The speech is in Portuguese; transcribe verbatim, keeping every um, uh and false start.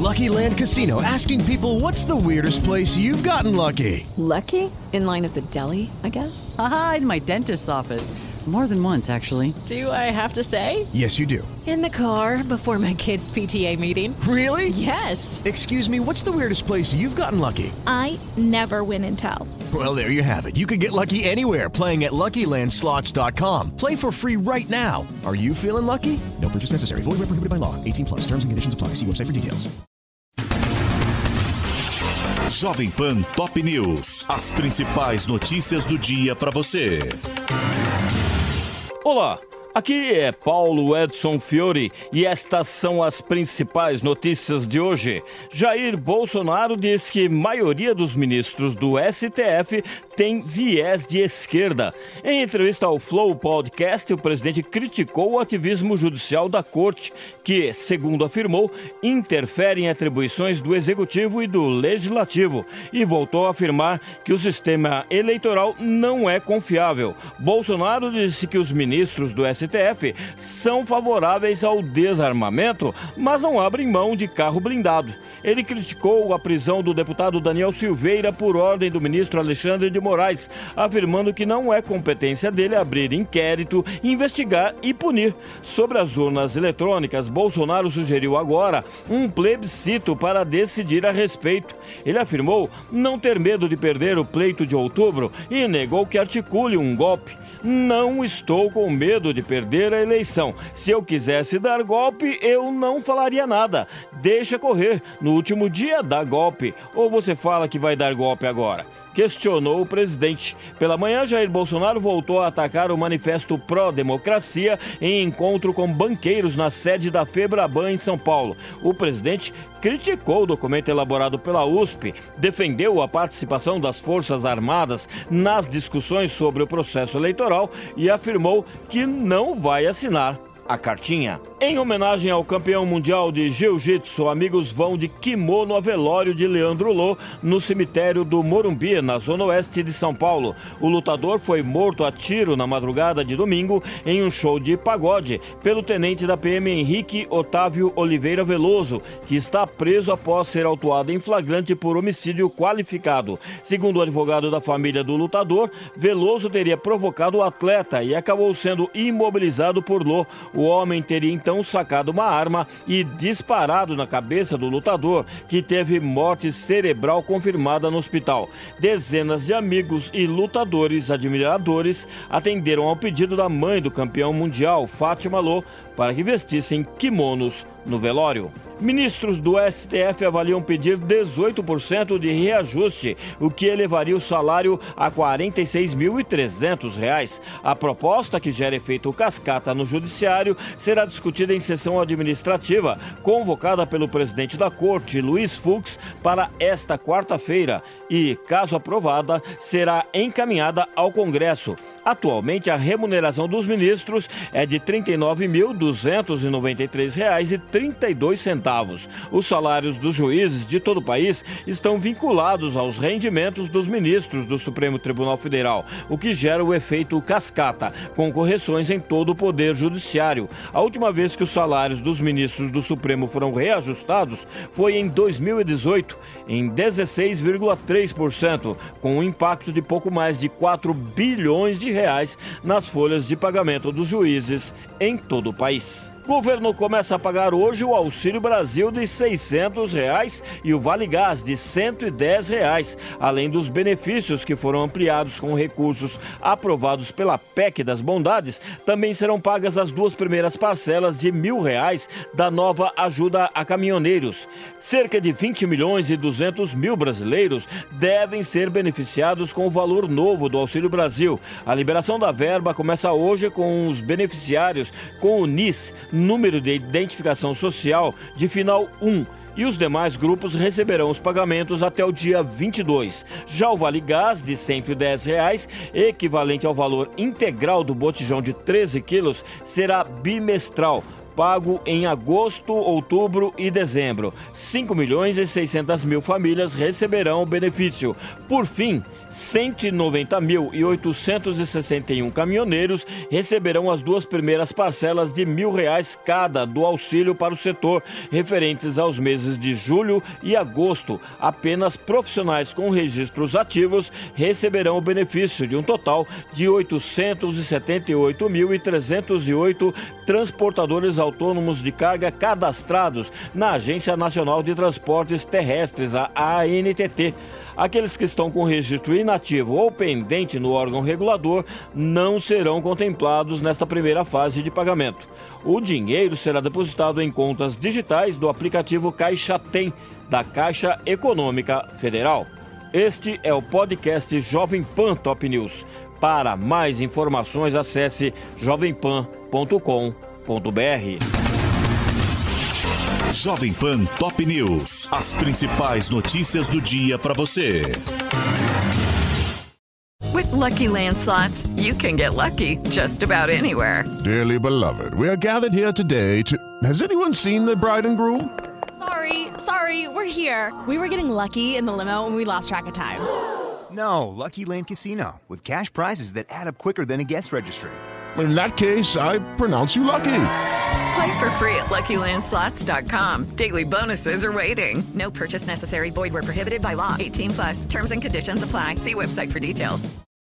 Lucky Land Casino, asking people, what's the weirdest place you've gotten lucky? Lucky? In line at the deli, I guess? Aha, in my dentist's office. More than once, actually. Do I have to say? Yes, you do. In the car before my kids' P T A meeting. Really? Yes. Excuse me, what's the weirdest place you've gotten lucky? I never win and tell. Well, there you have it. You can get lucky anywhere, playing at Lucky Land Slots dot com. Play for free right now. Are you feeling lucky? No purchase necessary. Void where prohibited by law. eighteen plus. Terms and conditions apply. See website for details. Jovem Pan Top News. As principais notícias do dia para você. Olá, aqui é Paulo Edson Fiore e estas são as principais notícias de hoje. Jair Bolsonaro diz que a maioria dos ministros do S T F tem viés de esquerda. Em entrevista ao Flow Podcast, o presidente criticou o ativismo judicial da corte, que, segundo afirmou, interfere em atribuições do Executivo e do Legislativo, e voltou a afirmar que o sistema eleitoral não é confiável. Bolsonaro disse que os ministros do S T F são favoráveis ao desarmamento, mas não abrem mão de carro blindado. Ele criticou a prisão do deputado Daniel Silveira por ordem do ministro Alexandre de Moraes, afirmando que não é competência dele abrir inquérito, investigar e punir. Sobre as urnas eletrônicas, Bolsonaro sugeriu agora um plebiscito para decidir a respeito. Ele afirmou não ter medo de perder o pleito de outubro e negou que articule um golpe. Não estou com medo de perder a eleição. Se eu quisesse dar golpe, eu não falaria nada. Deixa correr. No último dia, dá golpe. Ou você fala que vai dar golpe agora? Questionou o presidente. Pela manhã, Jair Bolsonaro voltou a atacar o manifesto pró-democracia em encontro com banqueiros na sede da Febraban em São Paulo. O presidente criticou o documento elaborado pela U S P, defendeu a participação das Forças Armadas nas discussões sobre o processo eleitoral e afirmou que não vai assinar a cartinha. Em homenagem ao campeão mundial de jiu-jitsu, amigos vão de kimono a velório de Leandro Lô no cemitério do Morumbi, na zona oeste de São Paulo. O lutador foi morto a tiro na madrugada de domingo em um show de pagode pelo tenente da P M Henrique Otávio Oliveira Veloso, que está preso após ser autuado em flagrante por homicídio qualificado. Segundo o advogado da família do lutador, Veloso teria provocado o atleta e acabou sendo imobilizado por Lô. O homem teria então sacado uma arma e disparado na cabeça do lutador, que teve morte cerebral confirmada no hospital. Dezenas de amigos e lutadores admiradores atenderam ao pedido da mãe do campeão mundial, Fátima Lô, para que vestissem kimonos no velório. Ministros do S T F avaliam pedir dezoito por cento de reajuste, o que elevaria o salário a quarenta e seis mil e trezentos reais. A proposta, que gera efeito cascata no judiciário, será discutida em sessão administrativa, convocada pelo presidente da corte, Luiz Fux, para esta quarta-feira e, caso aprovada, será encaminhada ao Congresso. Atualmente, a remuneração dos ministros é de trinta e nove mil duzentos e noventa e três reais e trinta e dois centavos. Os salários dos juízes de todo o país estão vinculados aos rendimentos dos ministros do Supremo Tribunal Federal, o que gera o efeito cascata, com correções em todo o Poder Judiciário. A última vez que os salários dos ministros do Supremo foram reajustados foi em dois mil e dezoito, em dezesseis vírgula três por cento, com um impacto de pouco mais de quatro bilhões de reais nas folhas de pagamento dos juízes em todo o país. O governo começa a pagar hoje o Auxílio Brasil de seiscentos reais e o Vale Gás de cento e dez reais, além dos benefícios que foram ampliados com recursos aprovados pela P E C das Bondades. Também serão pagas as duas primeiras parcelas de mil reais da nova ajuda a caminhoneiros. Cerca de vinte milhões e duzentos mil brasileiros devem ser beneficiados com o valor novo do Auxílio Brasil. A liberação da verba começa hoje com os beneficiários com o N I S, número de identificação social de final um, e os demais grupos receberão os pagamentos até o dia vinte e dois. Já o Vale Gás, de cento e dez reais, equivalente ao valor integral do botijão de treze quilos, será bimestral, pago em agosto, outubro e dezembro. cinco milhões e seiscentas mil famílias receberão o benefício. Por fim, cento e noventa mil e oitocentos e sessenta e um caminhoneiros receberão as duas primeiras parcelas de mil reais cada do auxílio para o setor, referentes aos meses de julho e agosto. Apenas profissionais com registros ativos receberão o benefício, de um total de oitocentos e setenta e oito mil e trezentos e oito transportadores autônomos de carga cadastrados na Agência Nacional de Transportes Terrestres, a A N T T. Aqueles que estão com registro inativo ou pendente no órgão regulador não serão contemplados nesta primeira fase de pagamento. O dinheiro será depositado em contas digitais do aplicativo Caixa Tem, da Caixa Econômica Federal. Este é o podcast Jovem Pan Top News. Para mais informações, acesse jovem pan ponto com ponto b r. Jovem Pan Top News. As principais notícias do dia para você. With Lucky Land Slots, you can get lucky just about anywhere. Dearly beloved, we are gathered here today to... Has anyone seen the bride and groom? Sorry, sorry, we're here. We were getting lucky in the limo and we lost track of time. No, Lucky Land Casino, with cash prizes that add up quicker than a guest registry. In that case, I pronounce you lucky. Play for free at lucky land slots dot com. Daily bonuses are waiting. No purchase necessary. Void where prohibited by law. eighteen plus. Terms and conditions apply. See website for details.